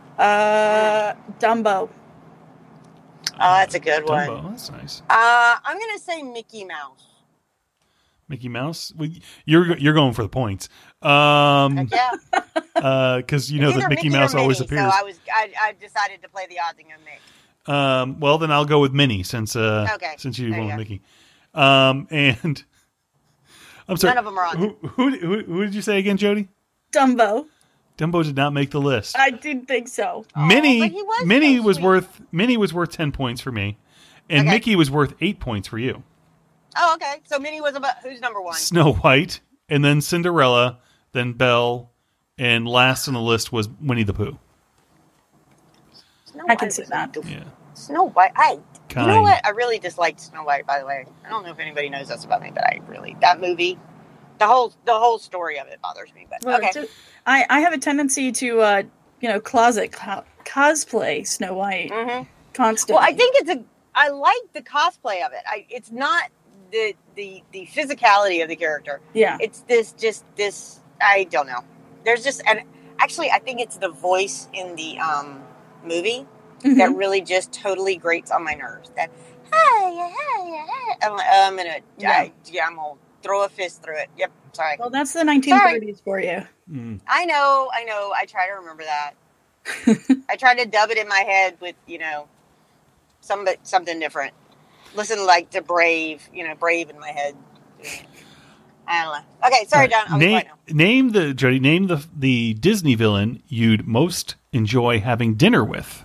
Speaker 6: Dumbo.
Speaker 5: Oh, that's a good one.
Speaker 3: Dumbo, that's nice.
Speaker 5: I'm gonna say Mickey Mouse.
Speaker 3: Mickey Mouse? Well, you're going for the points.
Speaker 5: Heck yeah.
Speaker 3: Because you know
Speaker 5: Either
Speaker 3: that Mickey
Speaker 5: or
Speaker 3: Mouse
Speaker 5: Minnie,
Speaker 3: always appears.
Speaker 5: So I decided to play the odds and go Mick.
Speaker 3: Well, then I'll go with Minnie since you
Speaker 5: There
Speaker 3: went
Speaker 5: you
Speaker 3: with
Speaker 5: go.
Speaker 3: Mickey. And I'm sorry.
Speaker 5: None of them are on.
Speaker 3: Who did you say again, Jody?
Speaker 6: Dumbo.
Speaker 3: Dumbo did not make the list.
Speaker 6: I did think so.
Speaker 3: Minnie,
Speaker 5: but he was
Speaker 3: Minnie
Speaker 5: so
Speaker 3: was
Speaker 5: sweet.
Speaker 3: Minnie was worth 10 points for me, and
Speaker 5: Okay.
Speaker 3: Mickey was worth 8 points for you.
Speaker 5: Oh, okay. So Minnie was about who's number one?
Speaker 3: Snow White, and then Cinderella, then Belle, and last on the list was Winnie the Pooh.
Speaker 5: Snow
Speaker 6: I can
Speaker 5: White
Speaker 6: see
Speaker 5: was
Speaker 6: that.
Speaker 3: Yeah.
Speaker 5: Snow White. You
Speaker 3: Kind.
Speaker 5: know what? I really disliked Snow White. By the way, I don't know if anybody knows this about me, but that movie, the whole story of it bothers me. But
Speaker 6: Well,
Speaker 5: okay.
Speaker 6: I have a tendency to, closet cosplay Snow White constantly.
Speaker 5: Well, I think I like the cosplay of it. It's not the physicality of the character.
Speaker 6: Yeah.
Speaker 5: It's this. I don't know. There's just, and actually, I think it's the voice in the movie that really just totally grates on my nerves. That hey, I'm like, I'm gonna throw a fist through it. Yep. Sorry.
Speaker 6: Well, that's the 1930s for you.
Speaker 5: I know. I try to remember that. I try to dub it in my head with, something different. Listen to Brave, Brave in my head. I don't know. Okay, sorry, John. I'll be quiet now.
Speaker 3: Name the Disney villain you'd most enjoy having dinner with.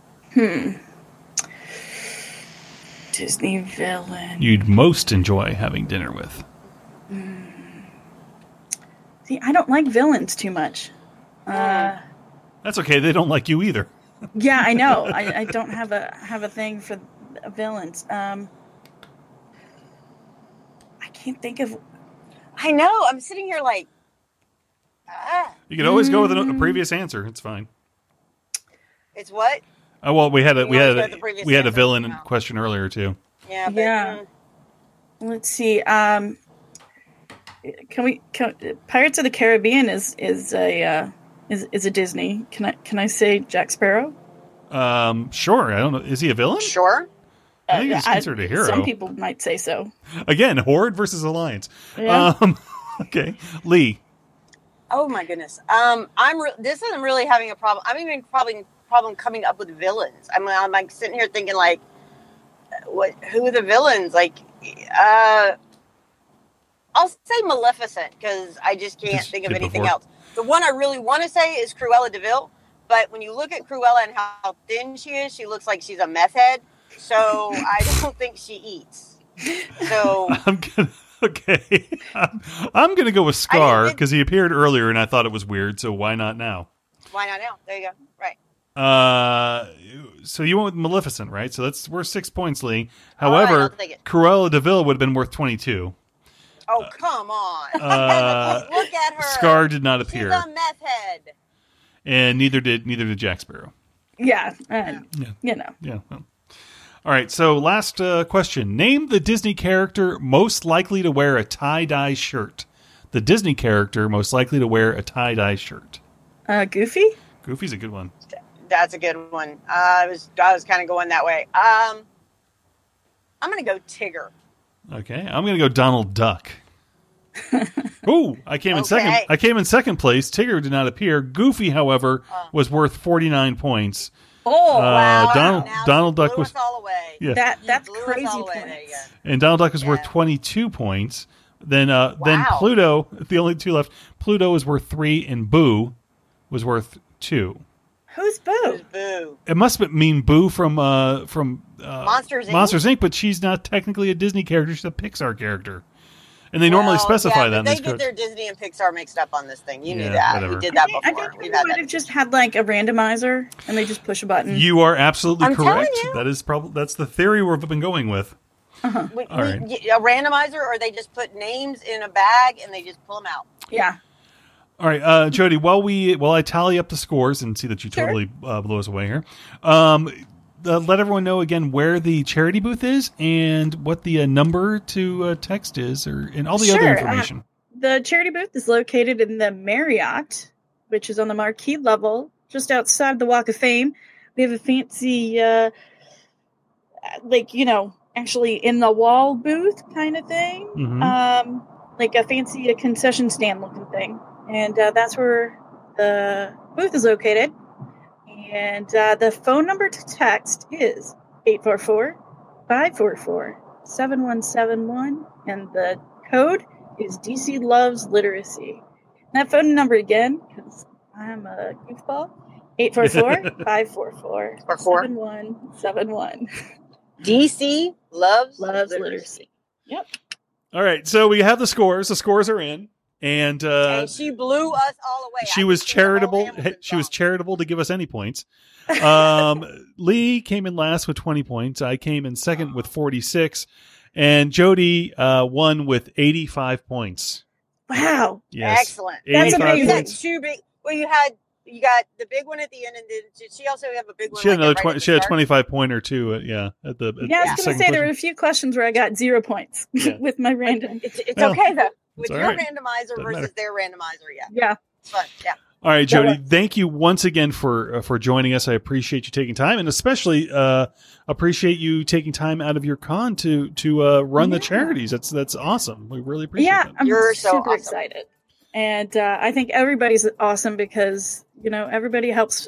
Speaker 6: Disney villain.
Speaker 3: You'd most enjoy having dinner with.
Speaker 6: See, I don't like villains too much.
Speaker 3: That's okay. They don't like you either.
Speaker 6: Yeah, I know. I don't have a thing for villains. I can't think of.
Speaker 5: I know. I'm sitting here like.
Speaker 3: You can always go with a previous answer. It's fine.
Speaker 5: It's what?
Speaker 3: Well, we had
Speaker 5: always go with the previous
Speaker 3: a
Speaker 5: answer.
Speaker 3: villain
Speaker 5: No.
Speaker 3: question earlier too.
Speaker 5: Yeah. But,
Speaker 6: Yeah. Let's see. Can Pirates of the Caribbean is a Disney? Can I say Jack Sparrow?
Speaker 3: Sure. I don't know. Is he a villain?
Speaker 5: Sure.
Speaker 3: I think he's considered a hero.
Speaker 6: Some people might say so.
Speaker 3: Again, Horde versus Alliance.
Speaker 6: Yeah.
Speaker 3: Okay, Lee.
Speaker 5: Oh my goodness. This is really having a problem. I'm even problem coming up with villains. I'm like sitting here thinking like, who are the villains? Like, I'll say Maleficent because I just can't think of anything else. The one I really want to say is Cruella de Vil, but when you look at Cruella and how thin she is, she looks like she's a meth head. So I don't think she eats. So
Speaker 3: I'm gonna go with Scar because he appeared earlier and I thought it was weird. So why not now?
Speaker 5: Why not now? There you go. Right.
Speaker 3: So you went with Maleficent, right? So that's worth 6 points, Lee. However,
Speaker 5: I'll take it.
Speaker 3: Cruella de Vil would have been worth 22.
Speaker 5: Oh, come on. Look at her.
Speaker 3: Scar did not appear.
Speaker 5: She's a meth head.
Speaker 3: And neither did Jack Sparrow.
Speaker 6: Yeah.
Speaker 3: Yeah. Well. All right. So last question. Name the Disney character most likely to wear a tie-dye shirt. The Disney character most likely to wear a tie-dye shirt.
Speaker 6: Goofy?
Speaker 3: Goofy's a good one.
Speaker 5: That's a good one. I was kind of going that way. I'm going to go Tigger.
Speaker 3: Okay. I'm going to go Donald Duck. Ooh, I came in second. I came in second place. Tigger did not appear. Goofy, however, was worth 49 points.
Speaker 6: Oh,
Speaker 5: wow.
Speaker 3: Donald Duck was
Speaker 5: all away.
Speaker 3: Yeah.
Speaker 6: That's crazy points.
Speaker 3: And Donald Duck was worth 22 points. Then Pluto, the only two left. Pluto was worth 3 and Boo was worth 2.
Speaker 6: Who's Boo?
Speaker 5: Boo?
Speaker 3: It must mean Boo from
Speaker 5: Monsters Inc.
Speaker 3: Monsters Inc., but she's not technically a Disney character. She's a Pixar character. And they normally specify that.
Speaker 5: They get their Disney and Pixar mixed up on this thing. You knew that.
Speaker 3: Whatever.
Speaker 5: We did that before.
Speaker 6: I think we might have just had like a randomizer, and they just push a button.
Speaker 3: You are absolutely correct.
Speaker 5: You.
Speaker 3: That's the theory we've been going with.
Speaker 6: Uh-huh.
Speaker 3: All right.
Speaker 5: A randomizer, or they just put names in a bag and they just pull them out.
Speaker 6: Yeah.
Speaker 3: All right, Jody. While I tally up the scores and see that you totally blew us away here, let everyone know again where the charity booth is and what the number to text is, and all the other information.
Speaker 6: The charity booth is located in the Marriott, which is on the marquee level, just outside the Walk of Fame. We have a fancy, actually in the wall booth kind of thing, like a fancy concession stand looking thing. And that's where the booth is located. And the phone number to text is 844-544-7171. And the code is DC Loves Literacy. And that phone number again, because I'm a goofball, 844-544-7171.
Speaker 5: DC Loves Literacy.
Speaker 6: Yep.
Speaker 3: All right, so we have the scores. The scores are in. And
Speaker 5: she blew us all away.
Speaker 3: She was charitable. She was charitable to give us any points. Lee came in last with 20 points. I came in second with 46, and Jody won with 85 points.
Speaker 6: Wow!
Speaker 3: Yes.
Speaker 5: Excellent.
Speaker 6: That's amazing.
Speaker 5: You had two big. Well, you got the big one at the end, and did she also have a big one?
Speaker 3: She had another. She had a 25 pointer too. At the.
Speaker 6: I was going to say there were a few questions where I got 0 points with my random.
Speaker 5: It's okay though. With your
Speaker 3: right.
Speaker 5: randomizer versus their randomizer,
Speaker 6: Yeah.
Speaker 5: It's fun, yeah.
Speaker 3: All right, Jody, thank you once again for joining us. I appreciate you taking time, and especially appreciate you taking time out of your con to run the charities. That's awesome. We really appreciate it.
Speaker 6: I'm
Speaker 5: You're so
Speaker 6: super
Speaker 5: awesome.
Speaker 6: excited. And I think everybody's awesome because, everybody helps,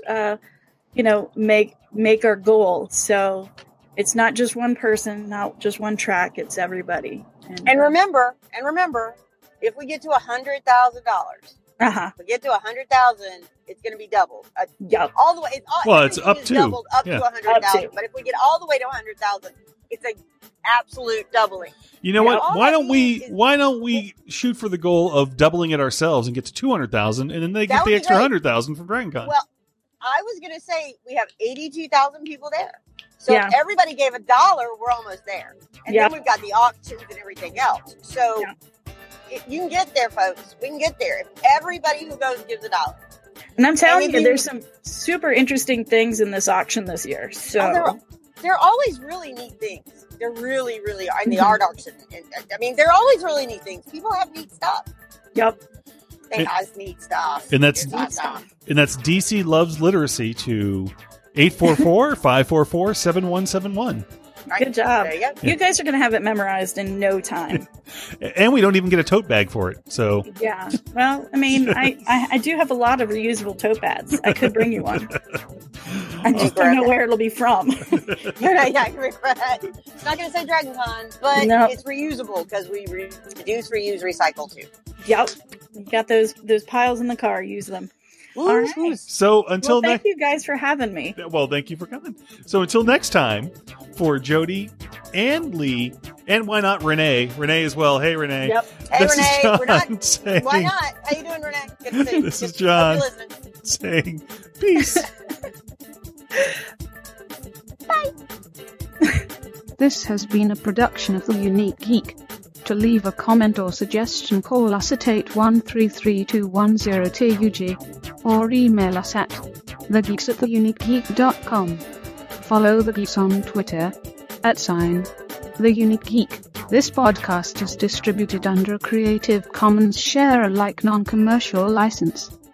Speaker 6: make our goal. So it's not just one person, not just one track. It's everybody.
Speaker 5: And remember, if we get to $100,000, if we get to 100,000, it's going to be doubled. All the way.
Speaker 3: It's up to
Speaker 5: doubled up to 100,000. But if we get all the way to 100,000, it's an absolute doubling.
Speaker 3: You know what? Why don't we shoot for the goal of doubling it ourselves and get to 200,000, and then they get the extra 100,000 from DragonCon?
Speaker 5: Well, I was going to say we have 82,000 people there. So if everybody gave $1, we're almost there. And then we've got the auctions and everything else. So you can get there, folks. We can get there. If everybody who goes gives $1.
Speaker 6: And I'm telling you, there's some super interesting things in this auction this year. So
Speaker 5: there are always really neat things. There really, really are. In the art auction. There are always really neat things. People have neat stuff.
Speaker 6: Yep.
Speaker 5: They have neat stuff.
Speaker 3: And that's DC Loves Literacy to 844-544-7171.
Speaker 5: Right.
Speaker 6: Good job.
Speaker 5: There you go.
Speaker 6: You guys are going to have it memorized in no time.
Speaker 3: And we don't even get a tote bag for it. So
Speaker 6: Yeah. Well, I mean, I do have a lot of reusable tote bags. I could bring you one. I just don't know where it'll be from.
Speaker 5: Yeah, regret. It's not going to say Dragon Con, but
Speaker 6: No.
Speaker 5: it's reusable because we reduce, reuse, recycle too.
Speaker 6: Yep. You got those piles in the car. Use them. All right.
Speaker 3: so until
Speaker 6: Well, thank
Speaker 3: next.
Speaker 6: you guys for having me.
Speaker 3: Well, thank you for coming. So until next time, for Jody and Lee, and why not Renee? Renee as well. Hey, Renee.
Speaker 6: Yep.
Speaker 5: Hey,
Speaker 3: This is
Speaker 5: Renee.
Speaker 3: John
Speaker 5: We're not.
Speaker 3: saying-
Speaker 5: Why not? How you doing, Renee? Good to see you.
Speaker 3: This is
Speaker 5: Hope
Speaker 3: John.
Speaker 5: you're listening.
Speaker 3: Saying peace.
Speaker 4: This has been a production of The Unique Geek. To leave a comment or suggestion, call us at 81332102UG or email us at thegeeks@theuniquegeek.com. Follow The Geeks on Twitter @TheUniqueGeek. This podcast is distributed under a Creative Commons Share-alike non-commercial license.